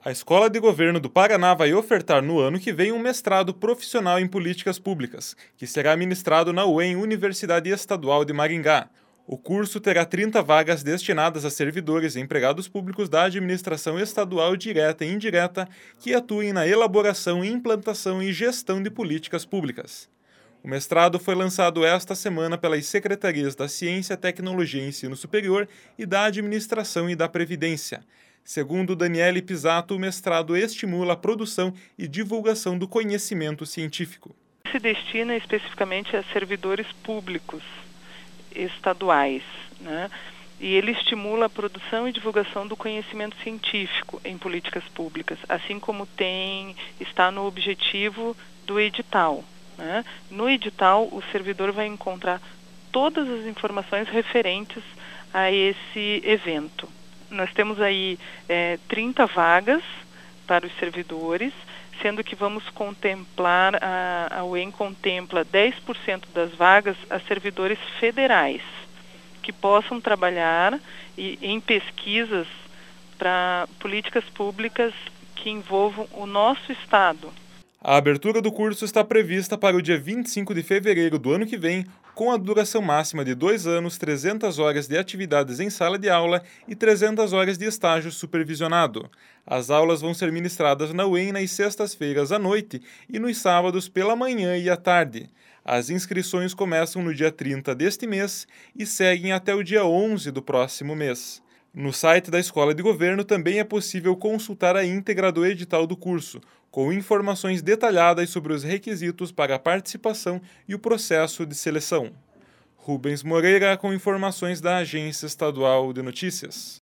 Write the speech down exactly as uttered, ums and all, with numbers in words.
A Escola de Governo do Paraná vai ofertar no ano que vem um mestrado profissional em políticas públicas, que será ministrado na U E M, Universidade Estadual de Maringá. O curso terá trinta vagas destinadas a servidores e empregados públicos da administração estadual direta e indireta que atuem na elaboração, implantação e gestão de políticas públicas. O mestrado foi lançado esta semana pelas Secretarias da Ciência, Tecnologia e Ensino Superior e da Administração e da Previdência. Segundo Daniele Pisato, o mestrado estimula a produção e divulgação do conhecimento científico. Se destina especificamente a servidores públicos estaduais, né? E ele estimula a produção e divulgação do conhecimento científico em políticas públicas, assim como tem está no objetivo do edital, né? No edital, o servidor vai encontrar todas as informações referentes a esse evento. Nós temos aí é, trinta vagas para os servidores, sendo que vamos contemplar, a, a U E M contempla dez por cento das vagas a servidores federais, que possam trabalhar e, em pesquisas para políticas públicas que envolvam o nosso estado. A abertura do curso está prevista para o dia vinte e cinco de fevereiro do ano que vem, com a duração máxima de dois anos, trezentas horas de atividades em sala de aula e trezentas horas de estágio supervisionado. As aulas vão ser ministradas na U E M nas sextas-feiras à noite e nos sábados pela manhã e à tarde. As inscrições começam no dia trinta deste mês e seguem até o dia onze do próximo mês. No site da Escola de Governo também é possível consultar a íntegra do edital do curso, com informações detalhadas sobre os requisitos para a participação e o processo de seleção. Rubens Moreira com informações da Agência Estadual de Notícias.